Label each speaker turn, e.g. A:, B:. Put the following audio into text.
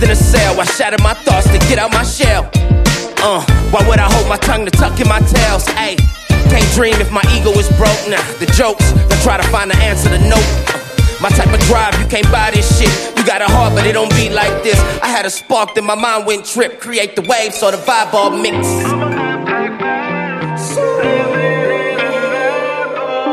A: in a cell. I shatter my thoughts to get out my shell. Why would I hold my tongue to tuck in my tails? Ayy, can't dream if my ego is broke. Nah, the jokes, I try to find the answer to nope. My type of drive, you can't buy this shit. You got a heart, but it don't beat like this. I had a spark, then my mind went trip. Create the wave, so the vibe all mix.